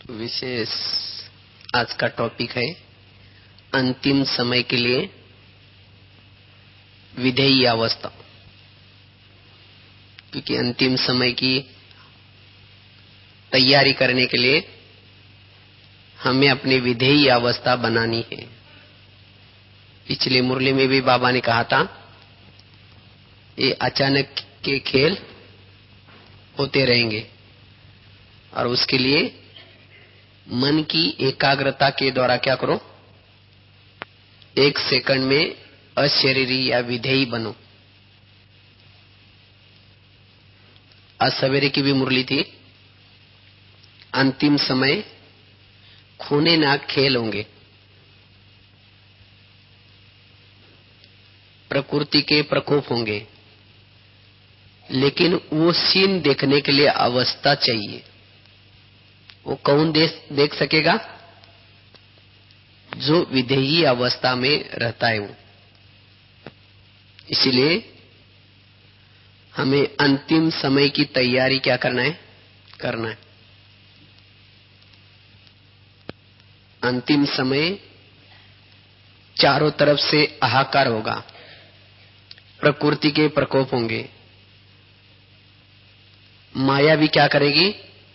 विशेष आज का टॉपिक है अंतिम समय के लिए विधेयी अवस्था। क्योंकि अंतिम समय की तैयारी करने के लिए हमें अपनी विधेयी अवस्था बनानी है। पिछली मुरली में भी बाबा ने कहा था, ये अचानक के खेल होते रहेंगे और उसके लिए मन की एकाग्रता के द्वारा क्या करो, 1 सेकंड में अशरीरी या विधेयी बनो। आज सवेरे की भी मुरली थी, अंतिम समय खूने नाक खेल होंगे। प्रकृति के प्रकोप होंगे, लेकिन वो सीन देखने के लिए अवस्था चाहिए। वो कौन देख सकेगा? जो विधेयी अवस्था में रहता है वो। इसलिए हमें अंतिम समय की तैयारी क्या करना है। अंतिम समय चारों तरफ से हाहाकार होगा, प्रकृति के प्रकोप होंगे, माया भी क्या करेगी,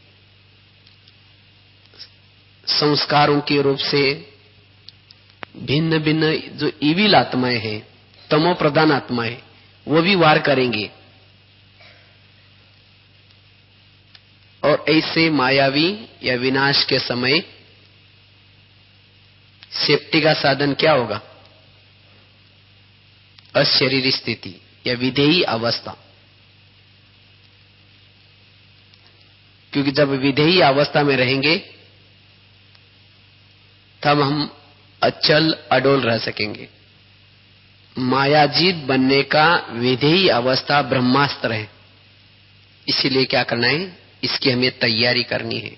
संस्कारों के रूप से भिन्न भिन्न जो इविल आत्माएं हैं, तमो प्रधान आत्माएं, वो भी वार करेंगी। और ऐसे मायावी या विनाश के समय सेफ्टी का साधन क्या होगा? अशरीरी स्थिति या विधेयी अवस्था। क्योंकि जब विधेयी अवस्था में रहेंगे तब हम अचल अडोल रह सकेंगे। मायाजीत बनने का विधेयी अवस्था ब्रह्मास्त्र है। इसीलिए क्या करना है, इसकी हमें तैयारी करनी है।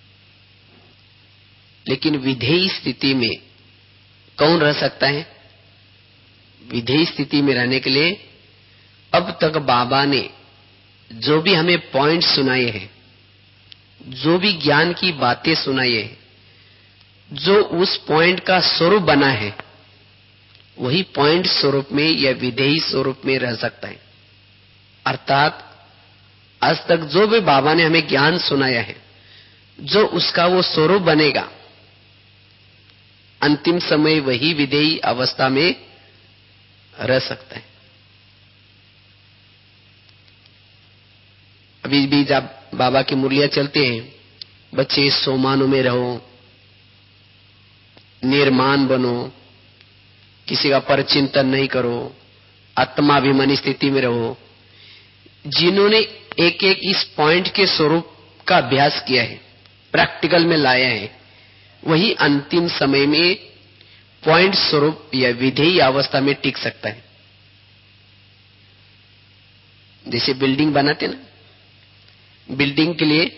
लेकिन विधेयी स्थिति में कौन रह सकता है? विधेयी स्थिति में रहने के लिए अब तक बाबा ने जो भी हमें पॉइंट सुनाए हैं, जो भी ज्ञान की बातें सुनाई है, जो उस पॉइंट का स्वरूप बना है, वही पॉइंट स्वरूप में या विधेयी स्वरूप में रह सकता है। अर्थात आज तक जो भी बाबा ने हमें ज्ञान सुनाया है, जो उसका वो स्वरूप बनेगा, अंतिम समय वही विधेयी अवस्था में रह सकता है। अभी भी जब बाबा की मुरलियां चलते हैं, बच्चे सोमानों में रहो, निर्माण बनो, किसी का परचिंतन नहीं करो, आत्माभिमानी स्थिति में रहो। जिन्होंने एक एक इस पॉइंट के स्वरूप का अभ्यास किया है, प्रैक्टिकल में लाया है, वही अंतिम समय में पॉइंट स्वरूप या विधेयी अवस्था में टिक सकता है। जैसे बिल्डिंग बनाते ना, बिल्डिंग के लिए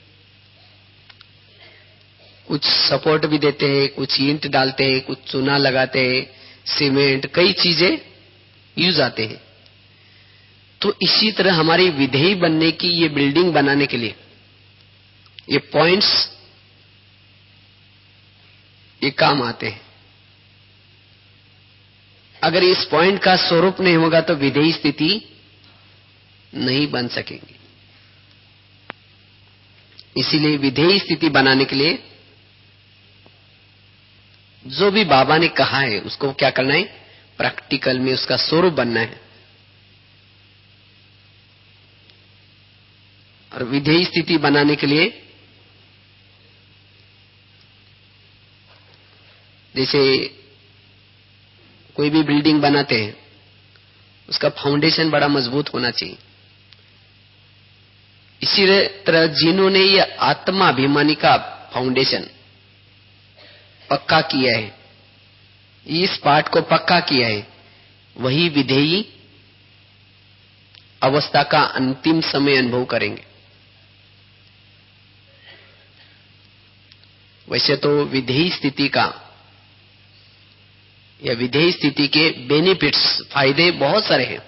कुछ सपोर्ट भी देते हैं, कुछ ईंट डालते हैं, कुछ चूना लगाते हैं, सीमेंट, कई चीजें यूज आते हैं। तो इसी तरह हमारी विधेयी बनने की, ये बिल्डिंग बनाने के लिए ये पॉइंट्स ये काम आते हैं। अगर इस पॉइंट का स्वरूप नहीं होगा तो विधेयी स्थिति नहीं बन सकेगी। इसीलिए विधेयी स्थिति बनाने के लिए जो भी बाबा ने कहा है उसको क्या करना है, प्रैक्टिकल में उसका स्वरूप बनना है। और विधेयी स्थिति बनाने के लिए जैसे कोई भी बिल्डिंग बनाते हैं, उसका फाउंडेशन बड़ा मजबूत होना चाहिए। इसी तरह जिन्होंने ये आत्माभिमानी का फाउंडेशन पक्का किया है, इस पार्ट को पक्का किया है, वही विधेयी अवस्था का अंतिम समय अनुभव करेंगे। वैसे तो विधेयी स्थिति का या विधेयी स्थिति के बेनिफिट्स, फायदे बहुत सारे हैं।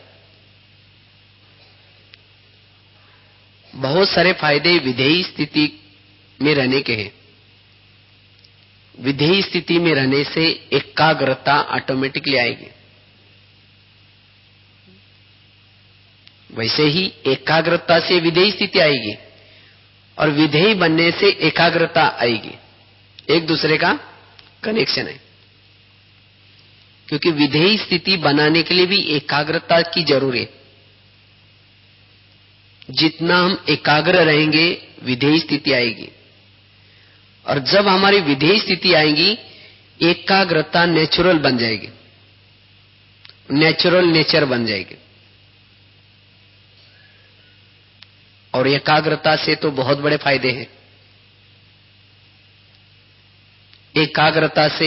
बहुत सारे फायदे विधेयी स्थिति में रहने के हैं। विधेय स्थिति में रहने से एकाग्रता ऑटोमेटिकली आएगी। वैसे ही एकाग्रता से विधेय स्थिति आएगी और विधेय बनने से एकाग्रता आएगी। एक दूसरे का कनेक्शन है, क्योंकि विधेय स्थिति बनाने के लिए भी एकाग्रता की जरूरत है। जितना हम एकाग्र रहेंगे विधेय स्थिति आएगी, और जब हमारी विधेय स्थिति आएगी एकाग्रता नेचुरल बन जाएगी, नेचुरल नेचर बन जाएगी। और एकाग्रता से तो बहुत बड़े फायदे हैं। एकाग्रता से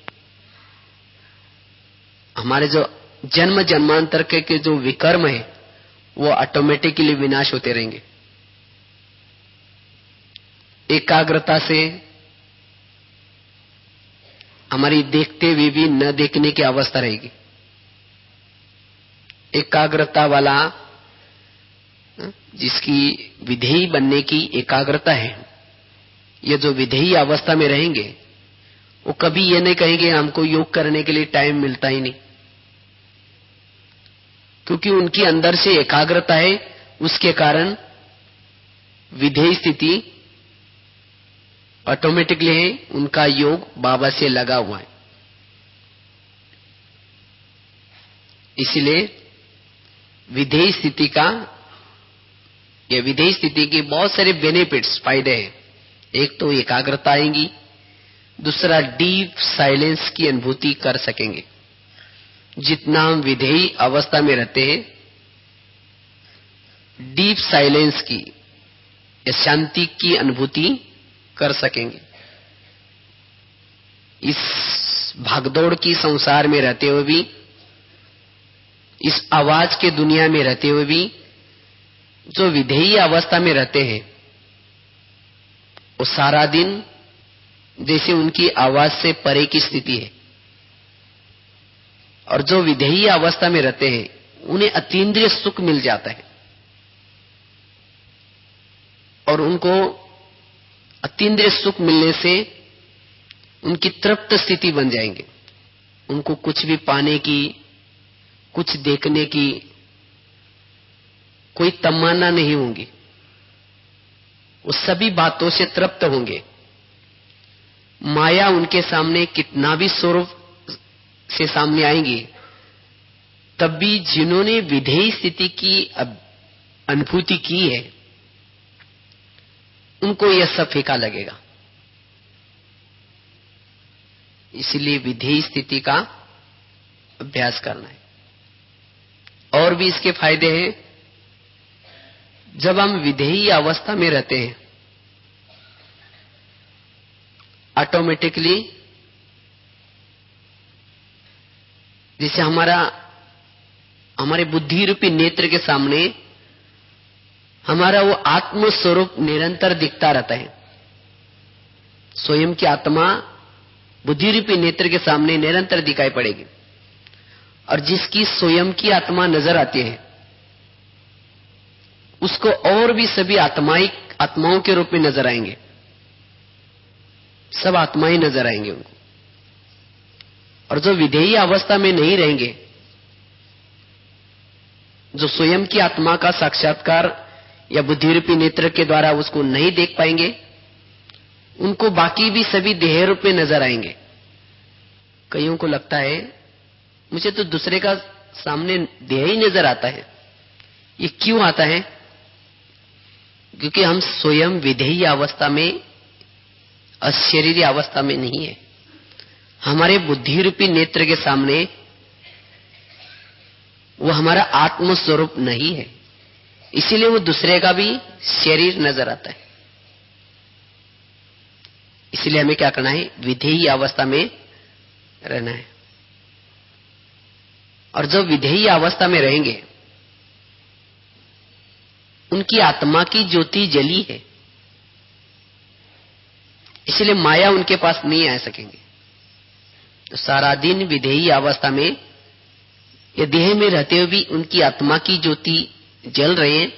हमारे जो जन्म जन्मांतर के जो विकर्म है वो ऑटोमेटिकली विनाश होते रहेंगे। एकाग्रता से हमारी देखते हुए भी न देखने की अवस्था रहेगी। एकाग्रता वाला जिसकी विधेयी बनने की एकाग्रता है, ये जो विधेयी अवस्था में रहेंगे वो कभी ये नहीं कहेंगे हमको योग करने के लिए टाइम मिलता ही नहीं, क्योंकि उनकी अंदर से एकाग्रता है। उसके कारण विधेय स्थिति ऑटोमेटिकली है, उनका योग बाबा से लगा हुआ है। इसलिए विधेय स्थिति का या विधेय स्थिति के बहुत सारे बेनिफिट्स, फायदे हैं। एक तो एकाग्रता आएगी, दूसरा डीप साइलेंस की अनुभूति कर सकेंगे। जितना हम विधेयी अवस्था में रहते हैं, डीप साइलेंस की या शांति की अनुभूति कर सकेंगे। इस भागदौड़ की संसार में रहते हुए भी, इस आवाज के दुनिया में रहते हुए भी जो विधेयी अवस्था में रहते हैं वो सारा दिन जैसे उनकी आवाज से परे की स्थिति है। और जो विधेयी अवस्था में रहते हैं उन्हें अतीन्द्रिय सुख मिल जाता है, और उनको अतीन्द्रिय सुख मिलने से उनकी तृप्त स्थिति बन जाएंगे। उनको कुछ भी पाने की, कुछ देखने की कोई तमन्ना नहीं होगी। वो सभी बातों से तृप्त होंगे। माया उनके सामने कितना भी स्वरूप से सामने आएंगी, तब भी जिन्होंने विधेयी स्थिति की अनुभूति की है उनको यह सब फीका लगेगा। इसलिए विधेयी स्थिति का अभ्यास करना है। और भी इसके फायदे हैं। जब हम विधेयी अवस्था में रहते हैं ऑटोमेटिकली, जैसे हमारे बुद्धि रूपी नेत्र के सामने हमारा वो आत्म स्वरूप निरंतर दिखता रहता है। स्वयं की आत्मा बुद्धि रूपी नेत्र के सामने निरंतर दिखाई पड़ेगी, और जिसकी स्वयं की आत्मा नजर आती है उसको और भी सभी आत्माओं के रूप में नजर आएंगे। सब आत्माएं नजर आएंगे उनको। और जो विधेयी अवस्था में नहीं रहेंगे, जो स्वयं की आत्मा का साक्षात्कार या बुद्धि रूपी नेत्र के द्वारा उसको नहीं देख पाएंगे, उनको बाकी भी सभी देह रूप में नजर आएंगे। कईयों को लगता है मुझे तो दूसरे का सामने देह ही नजर आता है। ये क्यों आता है? क्योंकि हम स्वयं विधेयी अवस्था में, अशरीरी अवस्था में नहीं है। हमारे बुद्धि रूपी नेत्र के सामने वो हमारा आत्म स्वरूप नहीं है, इसीलिए वो दूसरे का भी शरीर नजर आता है। इसलिए हमें क्या करना है? विधेयी अवस्था में रहना है। और जब विधेयी अवस्था में रहेंगे, उनकी आत्मा की ज्योति जली है, इसलिए माया उनके पास नहीं आ सकेंगे। तो सारा दिन विधेयी अवस्था में या देह में रहते हुए भी उनकी आत्मा की ज्योति जल रहे हैं,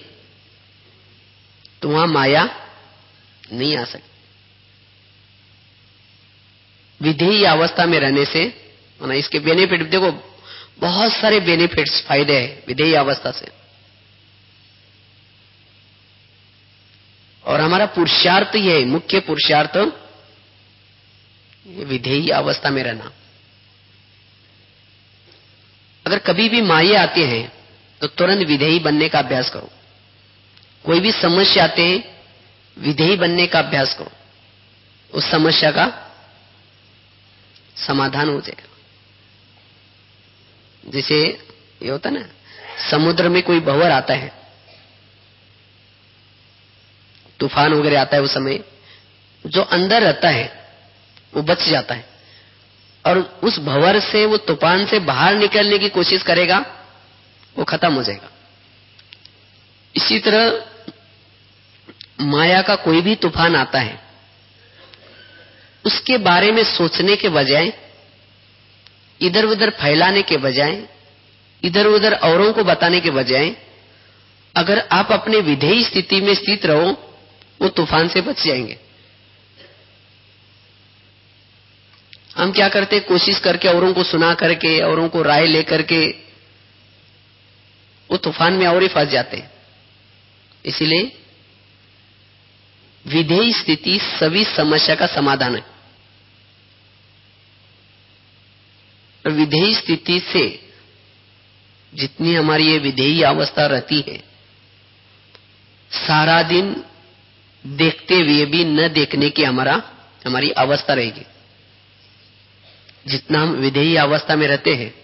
तो वहां माया नहीं आ सकती। विधेयी अवस्था में रहने से ना इसके बेनिफिट देखो, बहुत सारे बेनिफिट्स, फायदे हैं विधेयी अवस्था से। और हमारा पुरुषार्थ ये है, मुख्य पुरुषार्थ विधेयी अवस्था में रहना। अगर कभी भी माये आते हैं तो तुरंत विधेयी बनने का अभ्यास करो। कोई भी समस्या आते हैं, विधेयी बनने का अभ्यास करो, उस समस्या का समाधान हो जाएगा। जैसे ये होता ना, समुद्र में कोई भंवर आता है, तूफान वगैरह आता है, उस समय जो अंदर रहता है वो बच जाता है, और उस भंवर से, वो तूफान से बाहर निकलने की कोशिश करेगा, वो खत्म हो जाएगा। इसी तरह माया का कोई भी तूफान आता है, उसके बारे में सोचने के बजाय, इधर उधर फैलाने के बजाय, इधर उधर औरों को बताने के बजाय, अगर आप अपने विधेयी स्थिति में स्थित रहो, वो तूफान से बच जाएंगे। हम क्या करते, कोशिश करके, औरों को सुना करके, औरों को राय लेकर के वो तूफान में और ही फंस जाते हैं। इसीलिए विधेयी स्थिति सभी समस्या का समाधान है। और विधेयी स्थिति से जितनी हमारी ये विधेयी अवस्था रहती है, सारा दिन देखते हुए भी न देखने की हमारी अवस्था रहेगी। जितना हम विधेयी अवस्था में रहते हैं,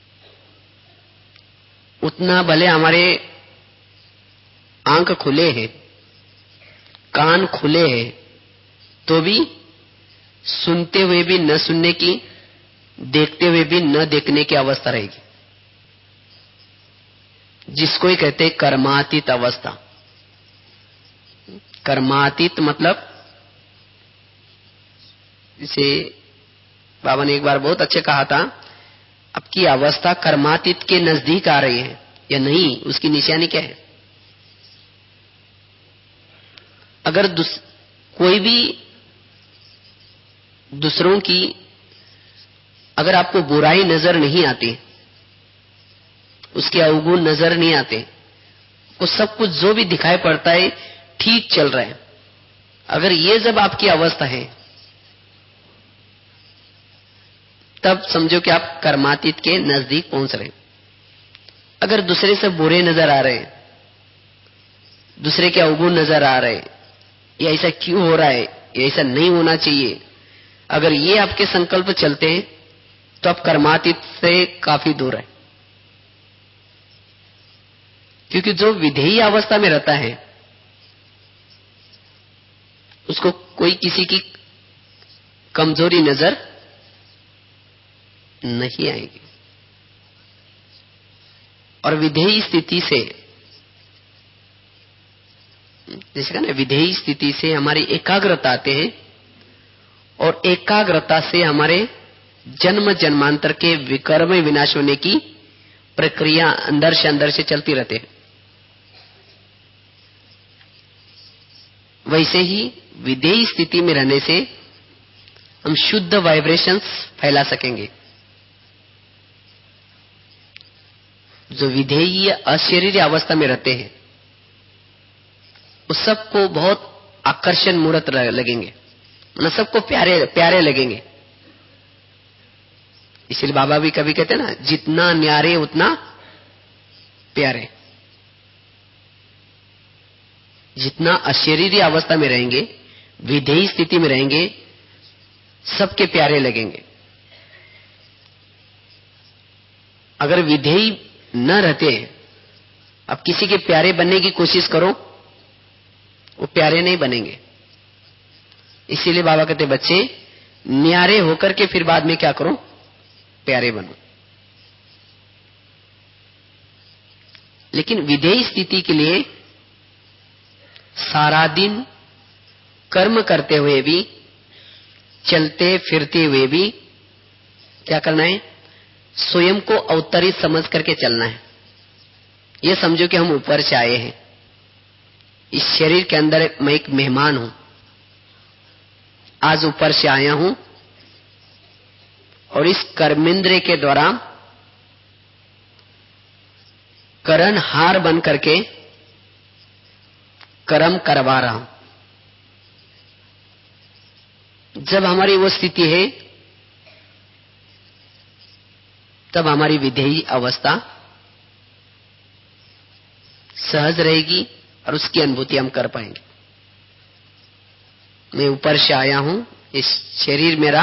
उतना भले हमारे आंख खुले हैं, कान खुले हैं, तो भी सुनते हुए भी न सुनने की, देखते हुए भी न देखने की अवस्था रहेगी, जिसको ही कहते हैं कर्मातीत अवस्था। कर्मातीत मतलब, इसे बाबा ने एक बार बहुत अच्छे कहा था, आपकी अवस्था कर्मातीत के नजदीक आ रही है या नहीं, उसकी निशानी क्या है। अगर कोई भी दूसरों की अगर आपको बुराई नजर नहीं आती, उसके अवगुण नजर नहीं आते, वो सब कुछ जो भी दिखाई पड़ता है ठीक चल रहा है, अगर ये जब आपकी अवस्था है, तब समझो कि आप कर्मातीत के नजदीक पहुंच रहे हैं। अगर दूसरे से बुरे नजर आ रहे हैं, दूसरे के अवगुण नजर आ रहे हैं, ये ऐसा क्यों हो रहा है, ये ऐसा नहीं होना चाहिए, अगर ये आपके संकल्प चलते हैं, तो आप कर्मातीत से काफी दूर है। क्योंकि जो विधेयी अवस्था में रहता है, उसको कोई किसी की कमजोरी नजर नहीं आएगी। और विधेयी स्थिति से, जैसे कहा ना, विधेयी स्थिति से हमारी एकाग्रता आते हैं, और एकाग्रता से हमारे जन्म जन्मांतर के विकर्म विनाश होने की प्रक्रिया अंदर से चलती रहती है। वैसे ही विधेयी स्थिति में रहने से हम शुद्ध वाइब्रेशंस फैला सकेंगे। जो विधेयी अशरीरी अवस्था में रहते हैं, उस सबको बहुत आकर्षण मूर्त लगेंगे, मतलब सबको प्यारे प्यारे लगेंगे। इसलिए बाबा भी कभी कहते हैं ना, जितना न्यारे उतना प्यारे। जितना अशरीरी अवस्था में रहेंगे, विधेयी स्थिति में रहेंगे, सबके प्यारे लगेंगे। अगर विधेयी न रहते, अब किसी के प्यारे बनने की कोशिश करो, वो प्यारे नहीं बनेंगे। इसीलिए बाबा कहते, बच्चे न्यारे होकर के फिर बाद में क्या करो, प्यारे बनो। लेकिन विधेयी स्थिति के लिए सारा दिन कर्म करते हुए भी, चलते फिरते हुए भी क्या करना है, स्वयं को अवतरित समझ करके चलना है। ये समझो कि हम ऊपर से आए हैं, इस शरीर के अंदर मैं एक मेहमान हूं, आज ऊपर से आया हूं, और इस कर्मेंद्रिय के द्वारा करण हार बन करके कर्म करवा रहा हूं। जब हमारी वो स्थिति है तब हमारी विधेयी अवस्था सहज रहेगी और उसकी अनुभूति हम कर पाएंगे। मैं ऊपर से आया हूं, इस शरीर मेरा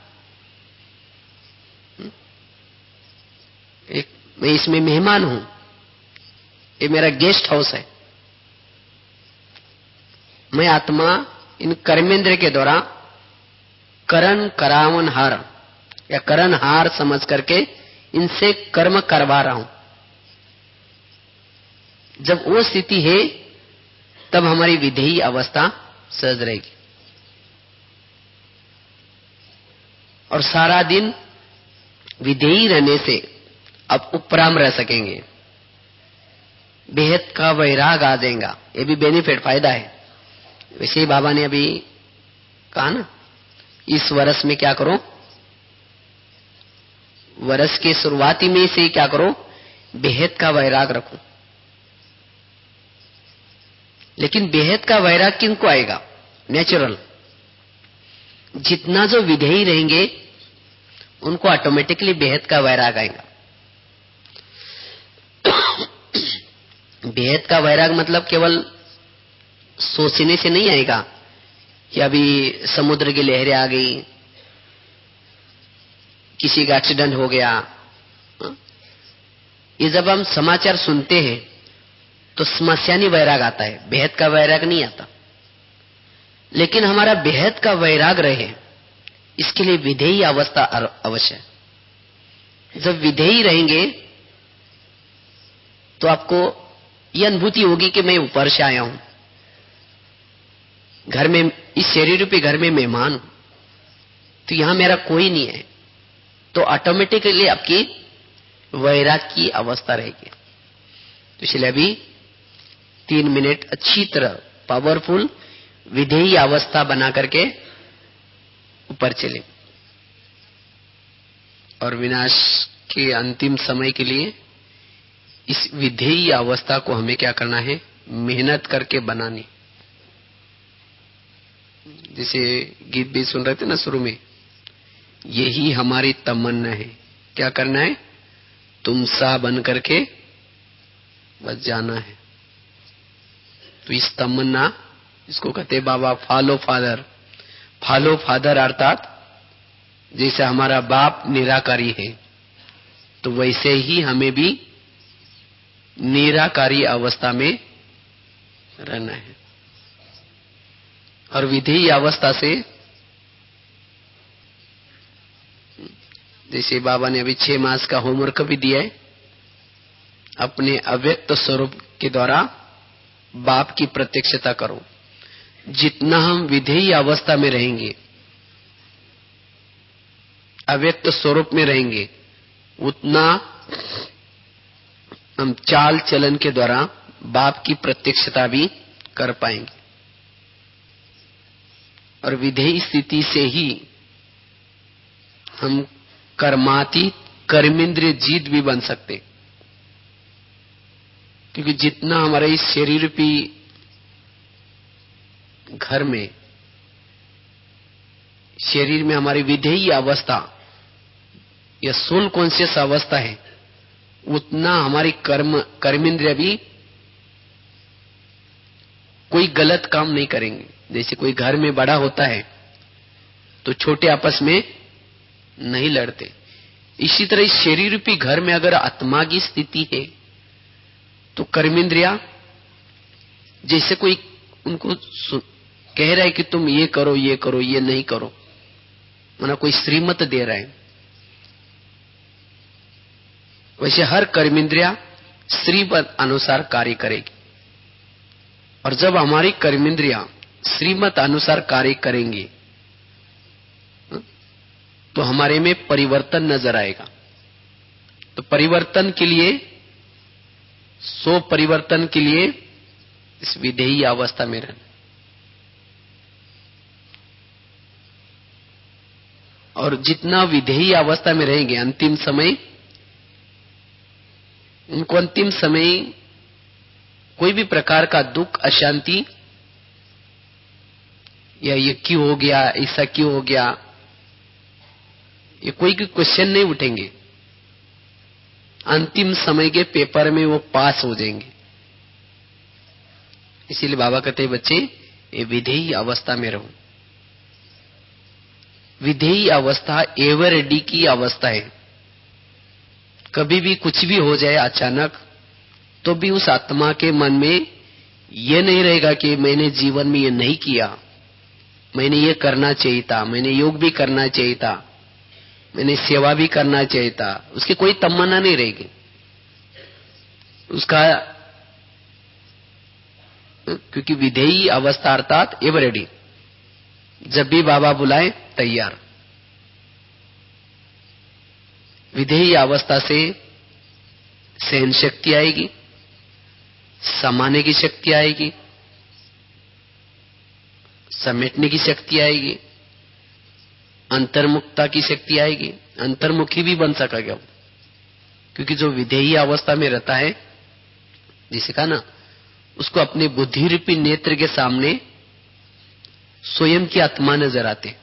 मैं इसमें मेहमान हूं, ये मेरा गेस्ट हाउस है। मैं आत्मा इन कर्मेंद्र के द्वारा करण करावन हार या करण हार समझ करके इनसे कर्म करवा रहा हूं। जब वो स्थिति है तब हमारी विधेयी अवस्था सहज रहेगी और सारा दिन विधेयी रहने से अब उपराम रह सकेंगे। बेहद का वैराग आ जाएगा, ये भी बेनिफिट फायदा है। वैसे ही बाबा ने अभी कहा ना, इस वर्ष में क्या करो, वर्ष के शुरुआती में से क्या करो, बेहद का वैराग रखो। लेकिन बेहद का वैराग किनको आएगा? नेचुरल। जितना जो विधेयी रहेंगे उनको ऑटोमेटिकली बेहद का वैराग आएगा। बेहद का वैराग मतलब केवल सोचने से नहीं आएगा कि अभी समुद्र की लहरें आ गई, किसी का एक्सीडेंट हो गया। ये जब हम समाचार सुनते हैं तो समस्यानी वैराग आता है, बेहद का वैराग नहीं आता। लेकिन हमारा बेहद का वैराग रहे इसके लिए विधेयी अवस्था अवश्य है। जब विधेयी रहेंगे तो आपको यह अनुभूति होगी कि मैं ऊपर से आया हूं, घर में, इस शरीर रूपी घर में मेहमान हूं, तो यहां मेरा कोई नहीं है। तो ऑटोमेटिकली आपकी वैराग की अवस्था रहेगी। तो इसलिए अभी 3 मिनट अच्छी तरह पावरफुल विधेयी अवस्था बना करके ऊपर चले और विनाश के अंतिम समय के लिए इस विधेयी अवस्था को हमें क्या करना है? मेहनत करके बनानी। जैसे गीत भी सुन रहे थे ना शुरू में, यही हमारी तमन्ना है। क्या करना है? तुम सा बन करके बस जाना है। तो इस तमन्ना, इसको कहते बाबा फॉलो फादर। फॉलो फादर अर्थात जैसे हमारा बाप निराकारी है तो वैसे ही हमें भी निराकारी अवस्था में रहना है। और विधेयी अवस्था से, जैसे बाबा ने अभी 6 मास का होमवर्क भी दिया है, अपने अव्यक्त स्वरूप के द्वारा बाप की प्रत्यक्षता करो। जितना हम विधेयी अवस्था में रहेंगे, अव्यक्त स्वरूप में रहेंगे, उतना हम चाल चलन के द्वारा बाप की प्रत्यक्षता भी कर पाएंगे। और विधेयी स्थिति से ही हम कर्मातीत कर्मेंद्रिय जीत भी बन सकते। क्योंकि जितना हमारे इस शरीर रूपी घर में, शरीर में हमारी विधेयी अवस्था या सोल कॉन्शियस अवस्था है, उतना हमारी कर्मेंद्रिय भी कोई गलत काम नहीं करेंगे। जैसे कोई घर में बड़ा होता है तो छोटे आपस में नहीं लड़ते, इसी तरह इस शरीर रूपी घर में अगर आत्मा की स्थिति है तो कर्मेंद्रिया जैसे कोई उनको कह रहा है कि तुम ये करो, ये करो, ये नहीं करो, माना कोई श्रीमत दे रहा है, वैसे हर कर्मेंद्रिया श्रीमत अनुसार कार्य करेगी। और जब हमारी कर्मेंद्रिया श्रीमत अनुसार कार्य करेंगी तो हमारे में परिवर्तन नजर आएगा। तो परिवर्तन के लिए, परिवर्तन के लिए इस विधेयी अवस्था में रहना। और जितना विधेयी अवस्था में रहेंगे अंतिम समय, उनको अंतिम समय कोई भी प्रकार का दुख, अशांति या ये क्यों हो गया, ऐसा क्यों हो गया, ये कोई क्वेश्चन नहीं उठेंगे। अंतिम समय के पेपर में वो पास हो जाएंगे। इसीलिए बाबा कहते हैं बच्चे ये विधेयी अवस्था में रहो। विधेयी अवस्था एवर रेडी की अवस्था है। कभी भी कुछ भी हो जाए अचानक, तो भी उस आत्मा के मन में ये नहीं रहेगा कि मैंने जीवन में ये नहीं किया, मैंने ये करना चाहिए था, मैंने योग भी करना चाहिए था, मैंने सेवा भी करना चाहिए था। उसकी कोई तमन्ना नहीं रहेगी उसका, क्योंकि विधेयी अवस्था अर्थात एवर रेडी, जब भी बाबा बुलाए तैयार। विधेयी अवस्था से सहन शक्ति आएगी, समाने की शक्ति आएगी, समेटने की शक्ति आएगी, अंतर्मुखता की शक्ति आएगी। अंतर्मुखी भी बन सकेगा, क्योंकि जो विधेयी अवस्था में रहता है, जिसे कहा ना, उसको अपने बुद्धि रूपी नेत्र के सामने स्वयं की आत्मा नजर आते,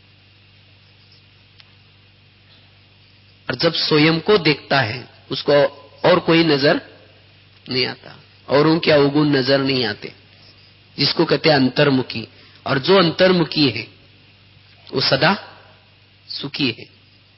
और जब स्वयं को देखता है उसको और कोई नजर नहीं आता, और उनके अवगुण नजर नहीं आते, जिसको कहते हैं अंतर्मुखी। और जो अंतर्मुखी है वो सदा सुखी है।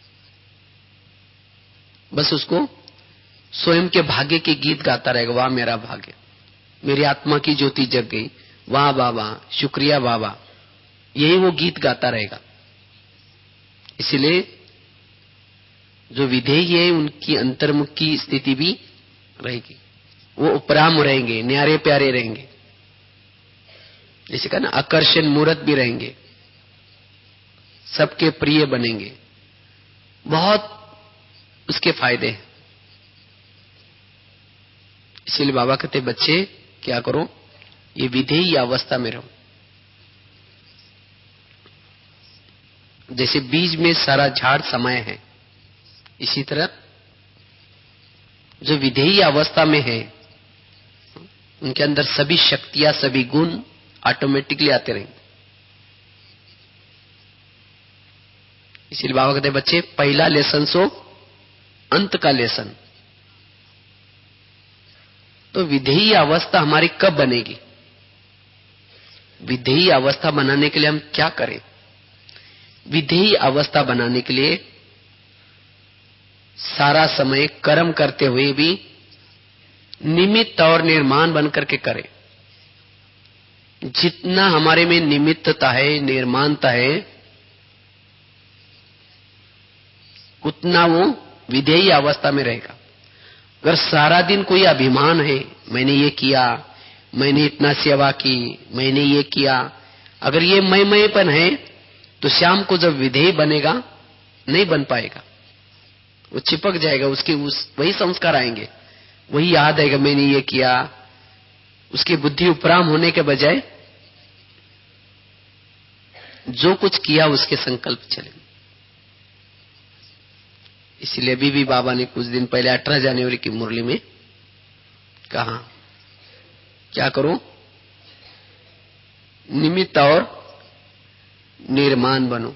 बस उसको स्वयं के भाग्य के गीत गाता रहेगा, वाह मेरा भाग्य, मेरी आत्मा की ज्योति जग गई, वाह बाबा, शुक्रिया बाबा, यही वो गीत गाता रहेगा। इसलिए जो विधेयी है उनकी अंतर्मुख की स्थिति भी रहेगी, वो उपराम रहेंगे, न्यारे प्यारे रहेंगे, जैसे कहा ना आकर्षण मूर्त भी रहेंगे, सबके प्रिय बनेंगे। बहुत उसके फायदे हैं। इसलिए बाबा कहते बच्चे क्या करो, ये विधेयी अवस्था में रहो। जैसे बीज में सारा झाड़ समाये है, इसी तरह जो विधेयी अवस्था में है उनके अंदर सभी शक्तियां, सभी गुण ऑटोमेटिकली आते रहेंगे। इसलिए बाबा कहते बच्चे पहला लेसन सो अंत का लेसन। तो विधेयी अवस्था हमारी कब बनेगी? विधेयी अवस्था बनाने के लिए हम क्या करें? विधेयी अवस्था बनाने के लिए सारा समय कर्म करते हुए भी निमित्त और निर्माण बनकर के करें। जितना हमारे में निमित्तता है, निर्माणता है, उतना वो विधेयी अवस्था में रहेगा। अगर सारा दिन कोई अभिमान है, मैंने ये किया, मैंने इतना सेवा की, मैंने ये किया, अगर ये मैपन है तो शाम को जब विधेयी बनेगा नहीं बन पाएगा, वो चिपक जाएगा। उसके वही संस्कार आएंगे, वही याद आएगा मैंने ये किया। उसकी बुद्धि उपराम होने के बजाय जो कुछ किया उसके संकल्प चलेंगे। इसलिए अभी भी बाबा ने कुछ दिन पहले 18 जनवरी की मुरली में कहा, क्या करो? निमित्त और निर्माण बनो।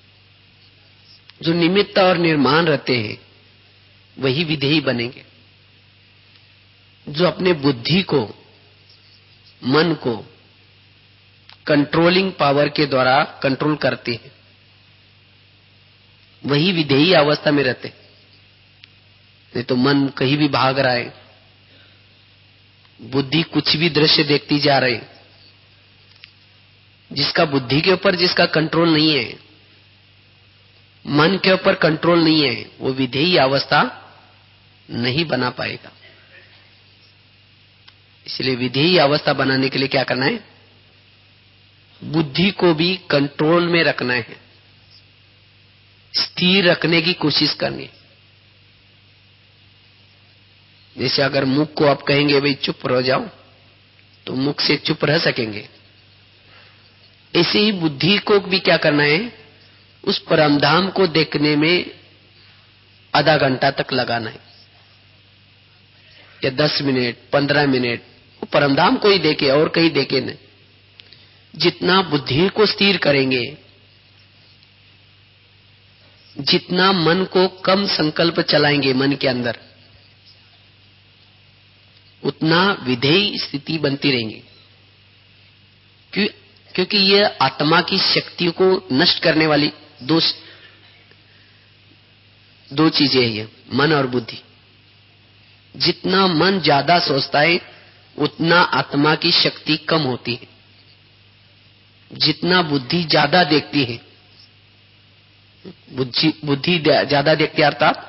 जो निमित्त और निर्माण रहते हैं वही विधेयी बनेंगे। जो अपने बुद्धि को, मन को कंट्रोलिंग पावर के द्वारा कंट्रोल करते हैं वही विधेयी अवस्था में रहते। नहीं तो मन कहीं भी भाग रहा है, बुद्धि कुछ भी दृश्य देखती जा रही। जिसका बुद्धि के ऊपर जिसका कंट्रोल नहीं है, मन के ऊपर कंट्रोल नहीं है, वो विधेयी अवस्था नहीं बना पाएगा। इसलिए विधेयी अवस्था बनाने के लिए क्या करना है? बुद्धि को भी कंट्रोल में रखना है, स्थिर रखने की कोशिश करनी है। जैसे अगर मुख को आप कहेंगे भाई चुप रह जाओ, तो मुख से चुप रह सकेंगे। ऐसे ही बुद्धि को भी क्या करना है? उस परमधाम को देखने में आधा घंटा तक लगाना है, या 10 मिनट 15 मिनट, वो परमधाम को ही देखे और कहीं देखे नहीं। जितना बुद्धि को स्थिर करेंगे, जितना मन को कम संकल्प चलाएंगे मन के अंदर, उतना विधेय स्थिति बनती रहेंगी। क्योंकि ये आत्मा की शक्तियों को नष्ट करने वाली दो चीजें हैं, ये मन और बुद्धि। जितना मन ज्यादा सोचता है उतना आत्मा की शक्ति कम होती है। जितना बुद्धि ज्यादा देखती है, बुद्धि ज्यादा देखती है, अर्थात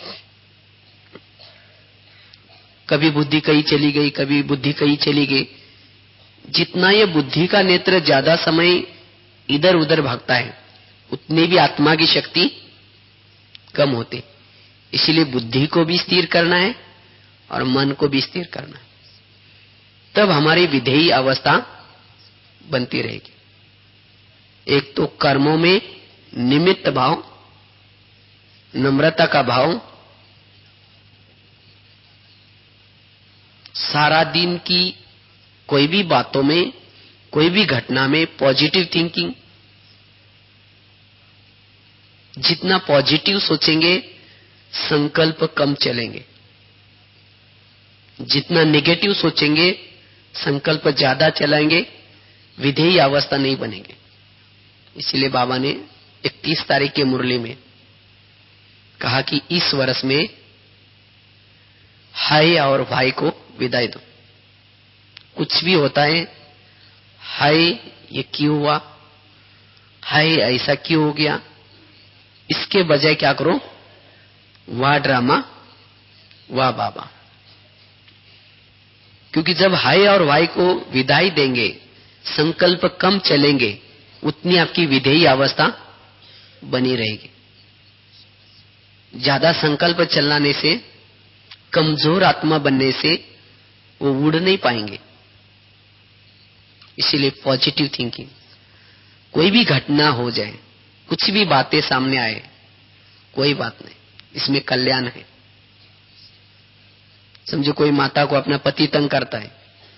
कभी बुद्धि कहीं चली गई, कभी बुद्धि कहीं चली गई। जितना ये बुद्धि का नेत्र ज्यादा समय इधर उधर भागता है, उतनी भी आत्मा की शक्ति कम होती। इसलिए बुद्धि को भी स्थिर करना है और मन को भी स्थिर करना है, तब हमारी विधेयी अवस्था बनती रहेगी। एक तो कर्मों में निमित्त भाव, नम्रता का भाव, सारा दिन की कोई भी बातों में, कोई भी घटना में पॉजिटिव थिंकिंग। जितना पॉजिटिव सोचेंगे संकल्प कम चलेंगे, जितना नेगेटिव सोचेंगे संकल्प ज्यादा चलाएंगे, विधेयी अवस्था नहीं बनेंगे। इसलिए बाबा ने 31 तारीख के मुरली में कहा कि इस वर्ष में हाय और भाई को विदाई दो। कुछ भी होता है, हाय ये क्यों हुआ, हाय ऐसा क्यों हो गया, इसके बजाय क्या करो, वाह ड्रामा वाह बाबा। क्योंकि जब हाय और भाई को विदाई देंगे, संकल्प कम चलेंगे, उतनी आपकी विधेयी अवस्था बनी रहेगी। ज्यादा संकल्प चलाने से, कमजोर आत्मा बनने से वो उड़ नहीं पाएंगे। इसीलिए पॉजिटिव थिंकिंग। कोई भी घटना हो जाए, कुछ भी बातें सामने आए, कोई बात नहीं, इसमें कल्याण है। समझो कोई माता को अपना पति तंग करता है,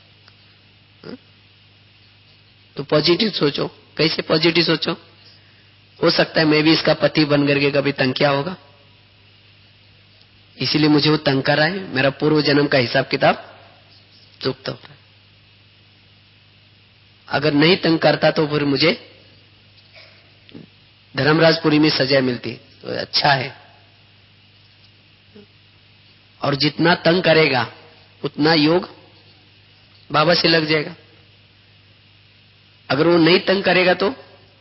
तो पॉजिटिव सोचो। कैसे पॉजिटिव सोचो? हो सकता है मैं भी इसका पति बन करके कभी तंग किया होगा, इसीलिए मुझे वो तंग कर रहा है, मेरा पूर्व जन्म का हिसाब किताब चुकता हो रहा है। अगर नहीं तंग करता तो फिर मुझे धर्मराजपुरी में सजा मिलती, तो अच्छा है। और जितना तंग करेगा उतना योग बाबा से लग जाएगा। अगर वो नहीं तंग करेगा तो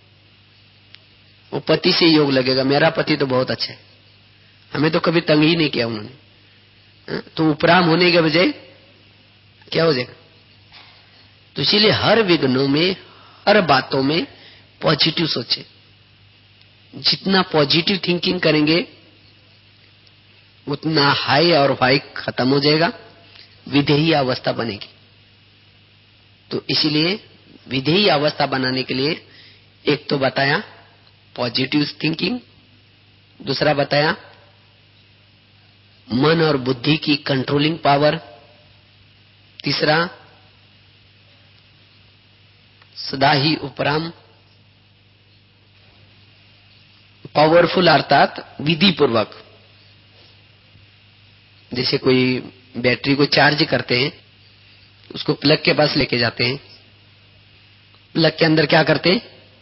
वो पति से योग लगेगा, मेरा पति तो बहुत अच्छा है, हमें तो कभी तंग ही नहीं किया उन्होंने। तो उपराम होने के बजाय क्या हो जाएगा? तो इसीलिए हर विघ्नों में, हर बातों में पॉजिटिव सोचे। जितना पॉजिटिव थिंकिंग करेंगे उतना हाई और वाई खत्म हो जाएगा, विधेयी अवस्था बनेगी। तो इसीलिए विधेयी अवस्था बनाने के लिए एक तो बताया पॉजिटिव थिंकिंग, दूसरा बताया मन और बुद्धि की कंट्रोलिंग पावर, तीसरा सदा ही उपराम, पावरफुल अर्थात विधि पूर्वक। जैसे कोई बैटरी को चार्ज करते हैं, उसको प्लग के पास लेके जाते हैं, प्लग के अंदर क्या करते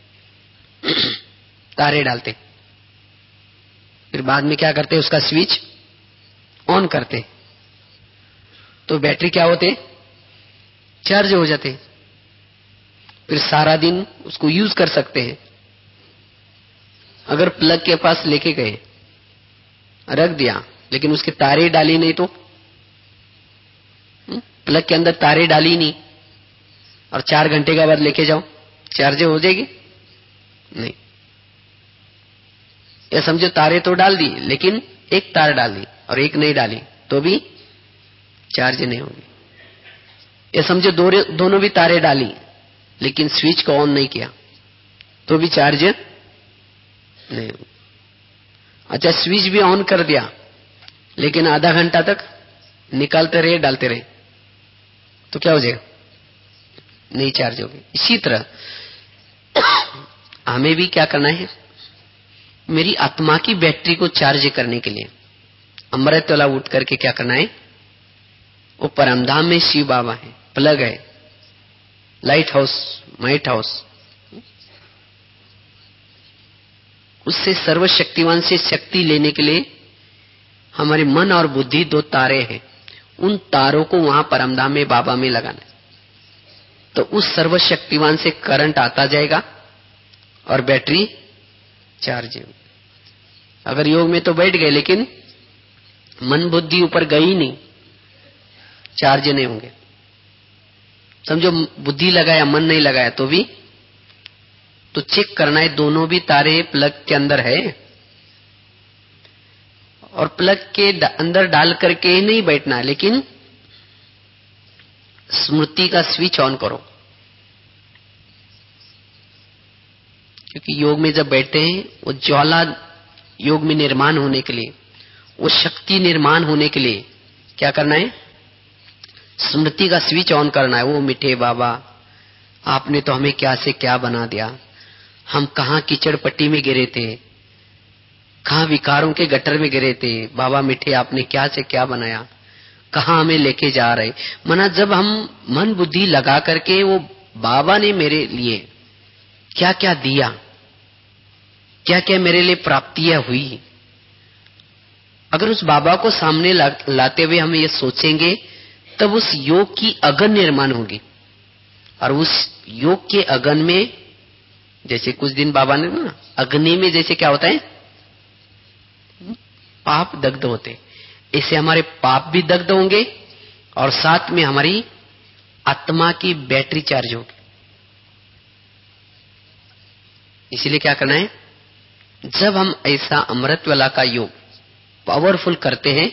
तारे डालते, फिर बाद में क्या करते, उसका स्विच ऑन करते, तो बैटरी क्या होते, चार्ज हो जाते, फिर सारा दिन उसको यूज कर सकते हैं। अगर प्लग के पास लेके गए, रख दिया, लेकिन उसके तारे डाली नहीं, तो प्लग के अंदर तारे डाली नहीं और 4 घंटे के बाद लेके जाओ, चार्ज हो जाएगी? नहीं। ये समझो तारे तो डाल दी, लेकिन एक तार डाली और एक नहीं डाली तो भी चार्ज नहीं होगी। ये समझो दोनों भी तारे डाली लेकिन स्विच को ऑन नहीं किया तो भी चार्ज नहीं। अच्छा, स्विच भी ऑन कर दिया लेकिन आधा घंटा तक निकालते रहे डालते रहे तो क्या हो जाएगा? नहीं चार्ज होगी। इसी तरह हमें भी क्या करना है, मेरी आत्मा की बैटरी को चार्ज करने के लिए अमृत वाला उठ करके क्या करना है, वो परमधाम में शिव बाबा है, प्लग है, लाइट हाउस, माइट हाउस, उससे सर्वशक्तिवान से शक्ति लेने के लिए हमारे मन और बुद्धि दो तारे हैं, उन तारों को वहां परमधाम में बाबा में लगाना है। तो उस सर्वशक्तिवान से करंट आता जाएगा और बैटरी चार्ज होगी। अगर योग में तो बैठ गए लेकिन मन बुद्धि ऊपर गई नहीं, चार्ज नहीं होंगे। समझो बुद्धि लगाया मन नहीं लगाया तो भी तो चेक करना है दोनों भी तारे प्लग के अंदर है, और प्लग के अंदर डाल करके ही नहीं बैठना है, लेकिन स्मृति का स्विच ऑन करो। क्योंकि योग में जब बैठते हैं वो ज्वाला योग में निर्माण होने के लिए, वो शक्ति निर्माण होने के लिए क्या करना है, स्मृति का स्विच ऑन करना है। वो मीठे बाबा, आपने तो हमें क्या से क्या बना दिया, हम कहाँ कीचड़ पट्टी में गिरे थे, कहाँ विकारों के गटर में गिरे थे, बाबा मीठे आपने क्या से क्या बनाया, कहाँ हमें लेके जा रहे। मना जब हम मन बुद्धि लगा करके वो बाबा ने मेरे लिए क्या क्या दिया, क्या क्या मेरे लिए प्राप्तियां हुई, अगर उस बाबा को सामने लाते हुए हम ये सोचेंगे तब उस योग की अगन निर्माण होगी। और उस योग के अगन में जैसे कुछ दिन बाबा ने ना अग्नि में जैसे क्या होता है, पाप दग्ध होते, इससे हमारे पाप भी दग्ध होंगे और साथ में हमारी आत्मा की बैटरी चार्ज होगी। इसीलिए क्या करना है, जब हम ऐसा अमृत वाला का योग पावरफुल करते हैं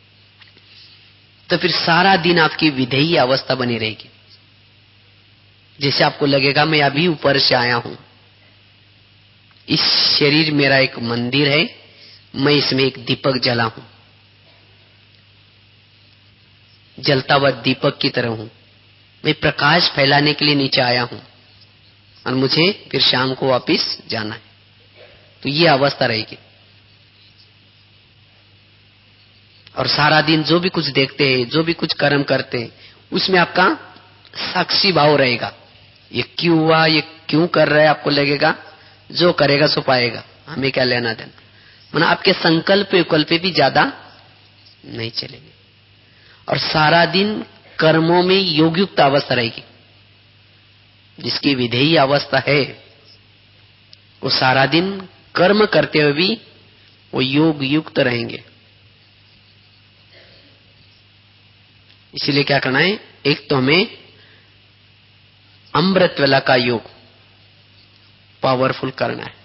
तो फिर सारा दिन आपकी विधेयी अवस्था बनी रहेगी। जैसे आपको लगेगा मैं अभी ऊपर से आया हूं, इस शरीर मेरा एक मंदिर है, मैं इसमें एक दीपक जला हूं, जलता हुआ दीपक की तरह हूं, मैं प्रकाश फैलाने के लिए नीचे आया हूं और मुझे फिर शाम को वापस जाना है। तो ये अवस्था रहेगी। और सारा दिन जो भी कुछ देखते हैं, जो भी कुछ कर्म करते हैं, उसमें आपका साक्षी भाव रहेगा। ये क्यों हुआ, ये क्यों कर रहा है, आपको लगेगा जो करेगा सो पाएगा, हमें क्या लेना देना। मतलब आपके संकल्प विकल्प भी ज्यादा नहीं चलेंगे और सारा दिन कर्मों में योगयुक्त अवस्था रहेगी। जिसकी विधेयी अवस्था है वो सारा दिन कर्म करते हुए भी वो योग युक्त रहेंगे। इसीलिए क्या करना है, एक तो हमें अमृत वेला का योग पावरफुल करना है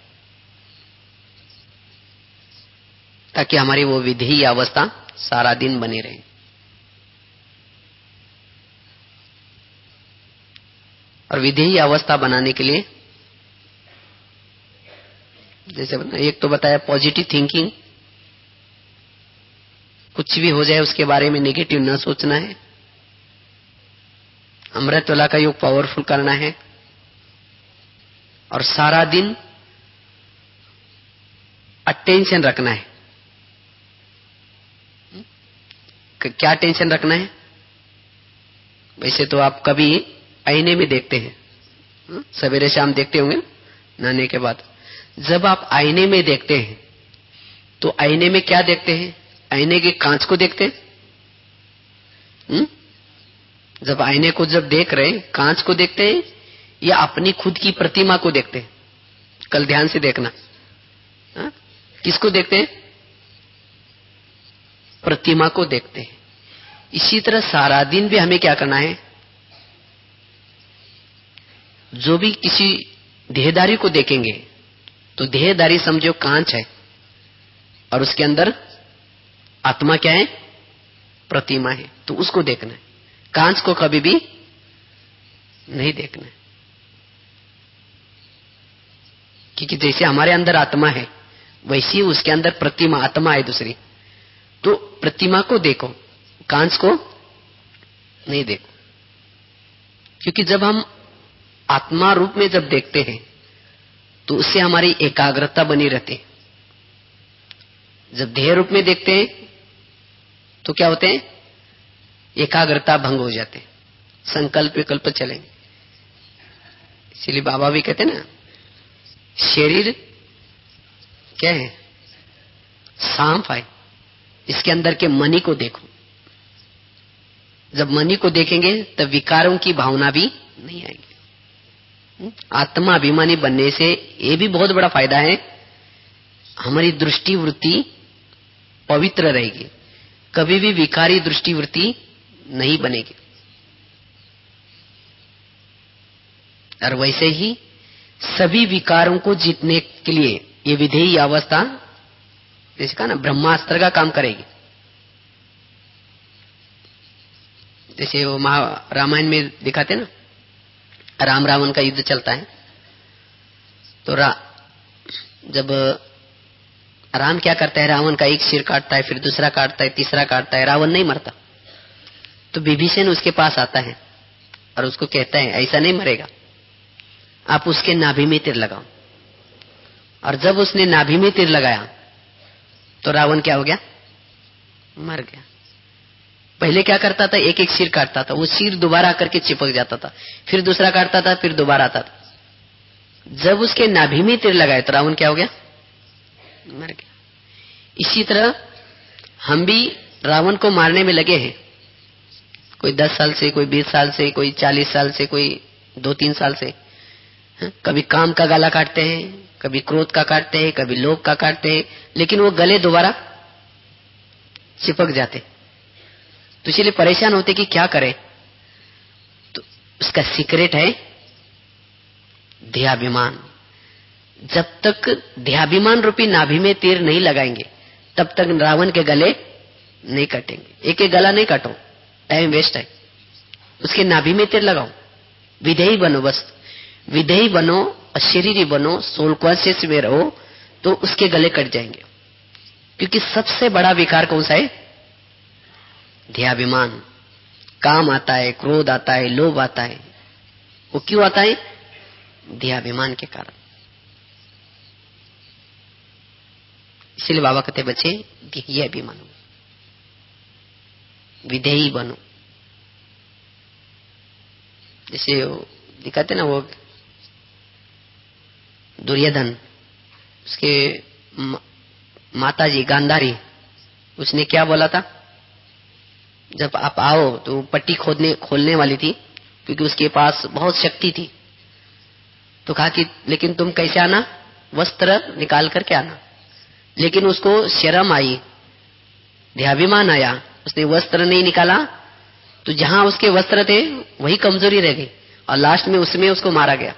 ताकि हमारी वो विधेयी अवस्था सारा दिन बनी रहे। और विधेयी अवस्था बनाने के लिए जैसे एक तो बताया पॉजिटिव थिंकिंग, कुछ भी हो जाए उसके बारे में नेगेटिव न सोचना है, अमृत वाला का योग पावरफुल करना है और सारा दिन अटेंशन रखना है। क्या टेंशन रखना है, वैसे तो आप कभी आईने में देखते हैं, सवेरे शाम देखते होंगे नहाने के बाद। जब आप आईने में देखते हैं तो आईने में क्या देखते हैं, आईने के कांच को देखते हैं। जब आईने को जब देख रहे हैं, कांच को देखते हैं या अपनी खुद की प्रतिमा को देखते हैं? कल ध्यान से देखना, किसको देखते हैं, प्रतिमा को देखते हैं। इसी तरह सारा दिन भी हमें क्या करना है, जो भी किसी देहदारी को देखेंगे तो देहदारी समझो कांच है और उसके अंदर आत्मा क्या है, प्रतिमा है, तो उसको देखना है। कांच को कभी भी नहीं देखना है, क्योंकि जैसे हमारे अंदर आत्मा है वैसी उसके अंदर प्रतिमा आत्मा है दूसरी। तो प्रतिमा को देखो, कांच को नहीं देखो, क्योंकि जब हम आत्मा रूप में जब देखते हैं तो उससे हमारी एकाग्रता बनी रहती है। जब देह रूप में देखते हैं तो क्या होते हैं, एकाग्रता भंग हो जाते हैं, संकल्प विकल्प चलेंगे। इसलिए बाबा भी कहते ना, शरीर क्या है, सांप है, इसके अंदर के मनी को देखो। जब मनी को देखेंगे तब विकारों की भावना भी नहीं आएगी। आत्मा अभिमानी बनने से ये भी बहुत बड़ा फायदा है, हमारी दृष्टि वृत्ति पवित्र रहेगी, कभी भी विकारी दृष्टि वृत्ति नहीं बनेगी। और वैसे ही सभी विकारों को जीतने के लिए ये विधेयी अवस्था, जैसे कहा ना, ब्रह्मास्त्र का काम करेगी। जैसे वो रामायण में दिखाते ना, राम रावण का युद्ध चलता है, तो जब राम क्या करता है, रावण का एक सिर काटता है, फिर दूसरा काटता है, तीसरा काटता है, रावण नहीं मरता। तो विभीषण उसके पास आता है और उसको कहता है, ऐसा नहीं मरेगा, आप उसके नाभि में तीर लगाओ। और जब उसने नाभि में तीर लगाया तो रावण क्या हो गया, मर गया। पहले क्या करता था, एक एक सिर काटता था, वो सिर दोबारा आकर के चिपक जाता था, फिर दूसरा काटता था, फिर दोबारा आता था। जब उसके नाभि में तीर लगाए तो रावण क्या हो गया, मर गया। इसी तरह हम भी रावण को मारने में लगे हैं, कोई 10 साल से, कोई 20 साल से, कोई 40 साल से, कोई 2-3 साल से। कभी काम का गला काटते हैं, कभी क्रोध का काटते हैं, कभी लोभ का काटते हैं, लेकिन वो गले दोबारा चिपक जाते। तो इसलिए परेशान होते कि क्या करें। तो उसका सीक्रेट है देहाभिमान। जब तक देहाभिमान रूपी नाभि में तीर नहीं लगाएंगे तब तक रावण के गले नहीं कटेंगे। एक एक गला नहीं काटो, टाइम वेस्ट है। उसके नाभि में तीर लगाओ, विधेयी बनो, बस विधेयी बनो, अशरीरी बनो, सोल कॉन्शियस में रहो, तो उसके गले कट जाएंगे। क्योंकि सबसे बड़ा विकार कौन सा है, देहाभिमान। काम आता है, क्रोध आता है, लोभ आता है, वो क्यों आता है, देहाभिमान के कारण। इसलिए बाबा कहते बच्चे देही अभिमान, विधेयी बनो। जैसे दिखाते ना वो दुर्योधन, उसके माताजी गांधारी, उसने क्या बोला था, जब आप आओ तो पट्टी खोलने वाली थी, क्योंकि उसके पास बहुत शक्ति थी। तो कहा कि लेकिन तुम कैसे आना, वस्त्र निकाल करके आना। लेकिन उसको शर्म आई, देहाभिमान आया, उसने वस्त्र नहीं निकाला, तो जहां उसके वस्त्र थे वही कमजोरी रह गई, और लास्ट में उसमें उसको मारा गया।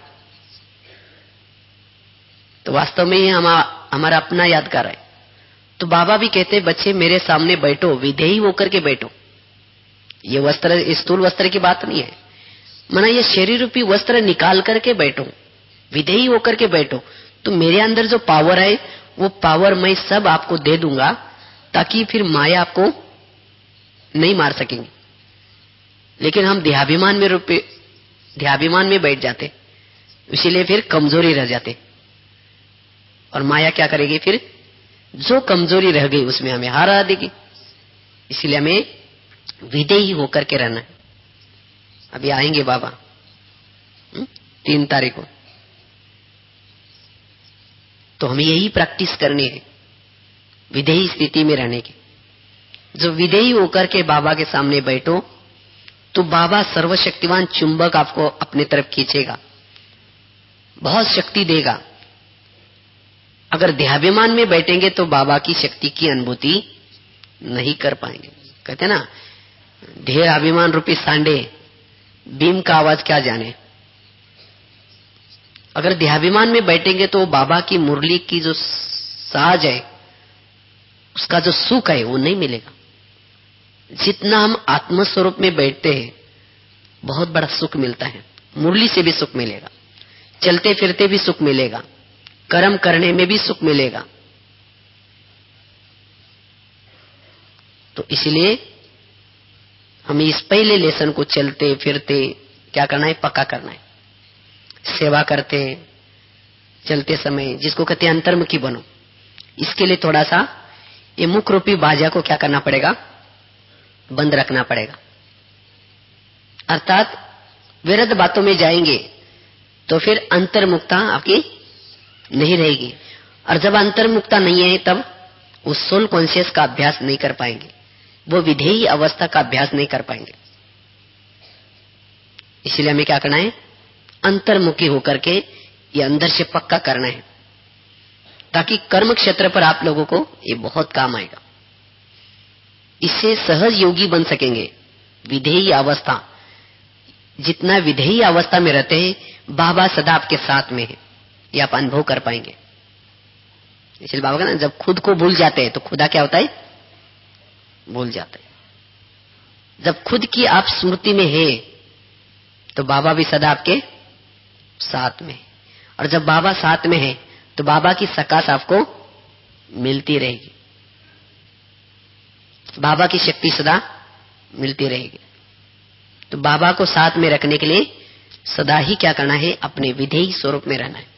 तो वास्तव में ये हमारा अपना यादगार है। तो बाबा भी कहते, बच्चे मेरे सामने बैठो, विधेयी होकर के बैठो। ये वस्त्र स्थूल वस्त्र की बात नहीं है, माना ये शरीर रूपी वस्त्र निकाल करके बैठो, विधेयी होकर के बैठो। तो मेरे अंदर जो पावर है वो पावर मैं सब आपको दे दूंगा, ताकि फिर माया आपको नहीं मार सकेंगी। लेकिन हम देहाभिमान में बैठ जाते, इसीलिए फिर कमजोरी रह जाते, और माया क्या करेगी, फिर जो कमजोरी रह गई उसमें हमें हरा देगी। इसलिए हमें विधेयी होकर के रहना है। अभी आएंगे बाबा 3 तारीख को, तो हमें यही प्रैक्टिस करनी है, विधेयी स्थिति में रहने की। जो विधेयी होकर के बाबा के सामने बैठो तो बाबा सर्वशक्तिमान चुंबक आपको अपने तरफ खींचेगा, बहुत शक्ति देगा। अगर देहाभिमान में बैठेंगे तो बाबा की शक्ति की अनुभूति नहीं कर पाएंगे। कहते ना, ढेर अभिमान रूपी सांडे, बीम का आवाज क्या जाने। अगर देहाभिमान में बैठेंगे तो बाबा की मुरली की जो साज है, उसका जो सुख है वो नहीं मिलेगा। जितना हम आत्म स्वरूप में बैठते हैं बहुत बड़ा सुख मिलता है। मुरली से भी सुख मिलेगा, चलते फिरते भी सुख मिलेगा, कर्म करने में भी सुख मिलेगा, तो इसलिए हमें इस पहले लेसन को चलते फिरते क्या करना है, पक्का करना है। सेवा करते चलते समय जिसको कहते हैं अंतर्मुखी बनो, इसके लिए थोड़ा सा ये मुख रूपी बाजा को क्या करना पड़ेगा, बंद रखना पड़ेगा। अर्थात विरुद्ध बातों में जाएंगे तो फिर अंतर्मुखता आपकी नहीं रहेगी, और जब अंतर्मुखता नहीं है तब उस सोल कॉन्शियस का अभ्यास नहीं कर पाएंगे, वो विधेयी अवस्था का अभ्यास नहीं कर पाएंगे। इसलिए हमें क्या करना है, अंतर्मुखी होकर के ये अंदर से पक्का करना है, ताकि कर्म क्षेत्र पर आप लोगों को ये बहुत काम आएगा। इससे सहज योगी बन सकेंगे। विधेयी अवस्था, जितना विधेयी अवस्था में रहते हैं, बाबा सदा आपके साथ में है, ये आप अनुभव कर पाएंगे। इसलिए बाबा का ना, जब खुद को भूल जाते हैं तो खुदा क्या होता है, भूल जाता है। जब खुद की आप स्मृति में है तो बाबा भी सदा आपके साथ में है, और जब बाबा साथ में है तो बाबा की सकाश आपको मिलती रहेगी, बाबा की शक्ति सदा मिलती रहेगी। तो बाबा को साथ में रखने के लिए सदा ही क्या करना है, अपने विधेयी स्वरूप में रहना है,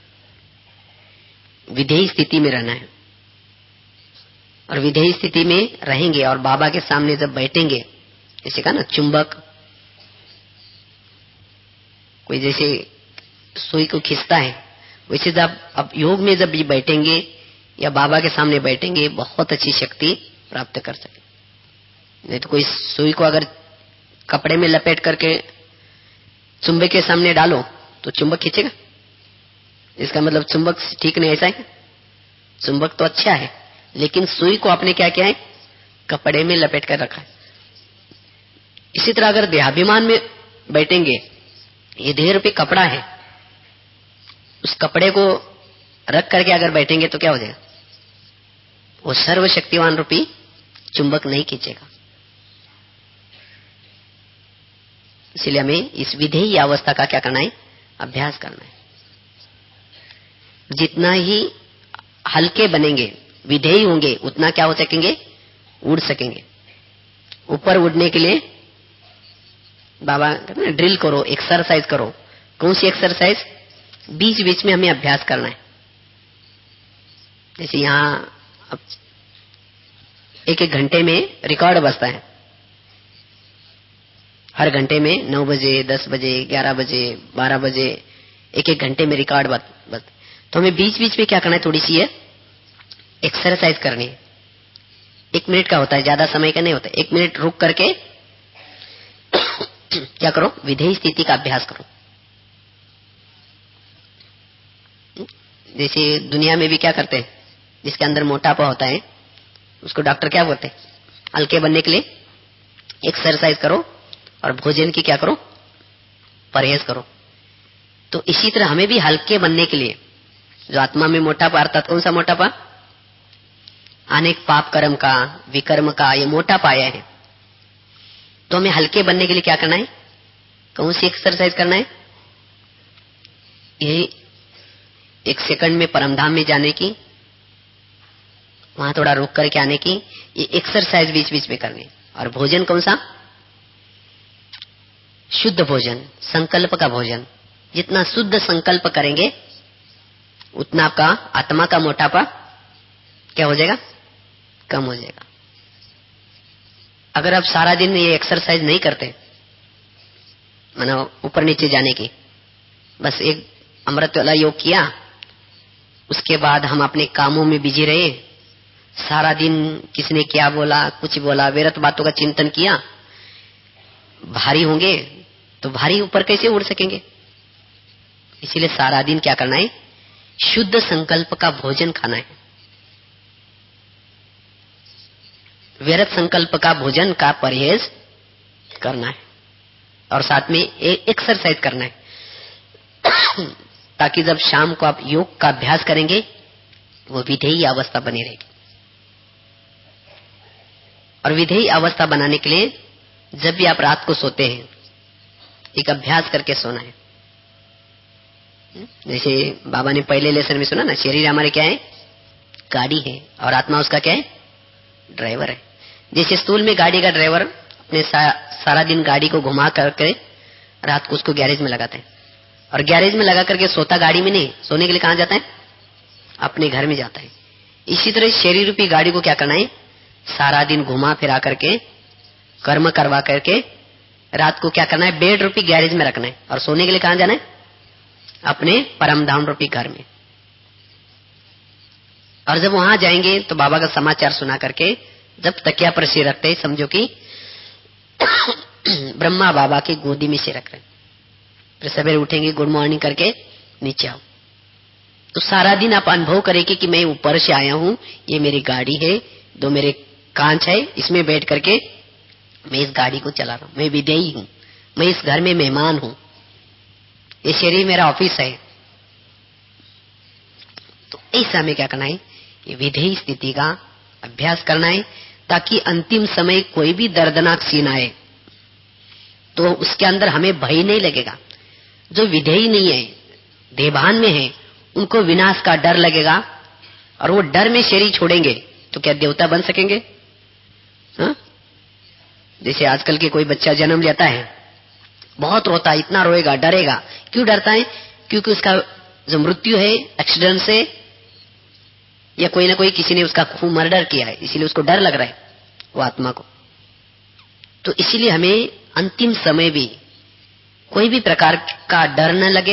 विधेयी स्थिति में रहना है। और विधेयी स्थिति में रहेंगे और बाबा के सामने जब बैठेंगे, जैसे कहा ना चुंबक कोई जैसे सुई को खींचता है, वैसे जब अब योग में जब ये बैठेंगे या बाबा के सामने बैठेंगे, बहुत अच्छी शक्ति प्राप्त कर सके। नहीं तो कोई सुई को अगर कपड़े में लपेट करके चुंबक के सामने डालो तो चुंबक खींचेगा, इसका मतलब चुंबक ठीक नहीं, ऐसा है। चुंबक तो अच्छा है, लेकिन सुई को आपने क्या किया है, कपड़े में लपेट कर रखा है। इसी तरह अगर देहाभिमान में बैठेंगे, ये देह रूपी कपड़ा है, उस कपड़े को रख करके अगर बैठेंगे तो क्या हो जाएगा, वो सर्वशक्तिवान रूपी चुंबक नहीं खींचेगा। इसलिए हमें इस विधेयी अवस्था का क्या करना है, अभ्यास करना है। जितना ही हल्के बनेंगे, विधेयी होंगे, उतना क्या हो सकेंगे, उड़ सकेंगे। ऊपर उड़ने के लिए बाबा कहते हैं ड्रिल करो, एक्सरसाइज करो। कौन सी एक्सरसाइज, बीच बीच में हमें अभ्यास करना है। जैसे यहाँ अब एक एक घंटे में रिकॉर्ड बजता है, हर घंटे में 9 बजे, 10 बजे, 11 बजे, 12 बजे, एक एक घंटे में रिकॉर्ड बज। तो हमें बीच बीच में क्या करना है, थोड़ी सी है एक्सरसाइज करनी है। 1 मिनट का होता है, ज्यादा समय का नहीं होता। 1 मिनट रुक करके क्या करो, विधेयी स्थिति का अभ्यास करो। जैसे दुनिया में भी क्या करते हैं, जिसके अंदर मोटापा होता है उसको डॉक्टर क्या बोलते हैं, हल्के बनने के लिए एक्सरसाइज करो और भोजन की क्या करो, परहेज करो। तो इसी तरह हमें भी हल्के बनने के लिए, जो आत्मा में मोटापा, अर्थात कौन सा मोटापा, अनेक पाप कर्म का, विकर्म का ये मोटापा आया है, तो हमें हल्के बनने के लिए क्या करना है, कौन सी एक्सरसाइज करना है, यही 1 सेकंड में परमधाम में जाने की, वहां थोड़ा रुक करके आने की, ये एक्सरसाइज बीच बीच में करनी। और भोजन कौन सा, शुद्ध भोजन, संकल्प का भोजन। जितना शुद्ध संकल्प करेंगे उतना आपका आत्मा का मोटापा क्या हो जाएगा, कम हो जाएगा। अगर आप सारा दिन ये एक्सरसाइज नहीं करते, मानो ऊपर नीचे जाने की, बस एक अमृत वाला योग किया, उसके बाद हम अपने कामों में बिजी रहे, सारा दिन किसने क्या बोला, कुछ बोला, व्यर्थ बातों का चिंतन किया, भारी होंगे तो भारी ऊपर कैसे उड़ सकेंगे। इसीलिए सारा दिन क्या करना है, शुद्ध संकल्प का भोजन खाना है, व्यर्थ संकल्प का भोजन का परहेज करना है, और साथ में एक्सरसाइज करना है, ताकि जब शाम को आप योग का अभ्यास करेंगे वो विधेयी अवस्था बनी रहेगी। और विधेयी अवस्था बनाने के लिए जब भी आप रात को सोते हैं, एक अभ्यास करके सोना है। जैसे बाबा ने पहले लेसन में सुना ना, शरीर हमारे क्या है, गाड़ी है, और आत्मा उसका क्या है, ड्राइवर है। जैसे स्थूल में गाड़ी का ड्राइवर अपने सारा दिन गाड़ी को घुमा करके रात को उसको गैरेज में लगाते हैं, और गैरेज में लगा करके सोता गाड़ी में नहीं, सोने के लिए कहाँ जाता है? अपने घर में जाता है। इसी तरह शरीर रूपी गाड़ी को क्या करना है? सारा दिन घुमा फिरा करके कर्म करवा करके रात को क्या करना है? बेड रूपी गैरेज में रखना है, और सोने के लिए कहाँ जाना है? अपने परम धाम रूपी घर में। और जब वहां जाएंगे तो बाबा का समाचार सुना करके जब तकिया पर सिर रखते हैं, समझो कि ब्रह्मा बाबा की गोदी में सिर रख रहे हैं। फिर सवेरे उठेंगे, गुड मॉर्निंग करके नीचे आओ, तो सारा दिन आप अनुभव करेंगे कि मैं ऊपर से आया हूँ, ये मेरी गाड़ी है, दो मेरे कांच है, इसमें बैठ करके मैं इस गाड़ी को चला रहा हूँ, मैं विदेही हूँ, मैं इस घर में मेहमान हूँ, ये शरीर मेरा ऑफिस है। तो ऐसा हमें क्या करना है? ये विधेयी स्थिति का अभ्यास करना है, ताकि अंतिम समय कोई भी दर्दनाक सीन आए तो उसके अंदर हमें भय नहीं लगेगा। जो विधेयी नहीं है, देभान में है, उनको विनाश का डर लगेगा, और वो डर में शरीर छोड़ेंगे तो क्या देवता बन सकेंगे? हा? जैसे आजकल के कोई बच्चा जन्म लेता है, बहुत रोता है, इतना रोएगा, डरेगा। क्यों डरता है? क्योंकि उसका जो मृत्यु है एक्सीडेंट से, या कोई ना कोई किसी ने उसका खून मर्डर किया है, इसीलिए उसको डर लग रहा है वो आत्मा को। तो इसीलिए हमें अंतिम समय भी कोई भी प्रकार का डर न लगे,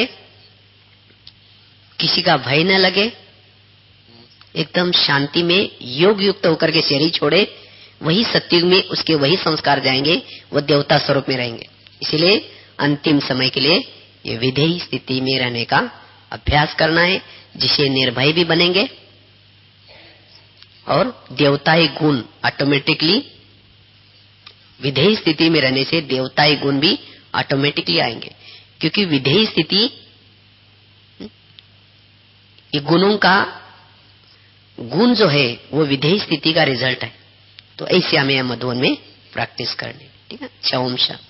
किसी का भय न लगे, एकदम शांति में योग युक्त होकर के शरीर छोड़े, वही सत्युग में उसके वही संस्कार जाएंगे, वो देवता स्वरूप में रहेंगे। इसीलिए अंतिम समय के लिए ये विधेयी स्थिति में रहने का अभ्यास करना है, जिसे निर्भय भी बनेंगे और देवताई गुण ऑटोमेटिकली, विधेयी स्थिति में रहने से देवताई गुण भी ऑटोमेटिकली आएंगे, क्योंकि विधेयी स्थिति ये गुणों का गुण जो है वो विधेयी स्थिति का रिजल्ट है। तो ऐसे हमें मधुबन में प्रैक्टिस करनी, ठीक है। ओम शांति।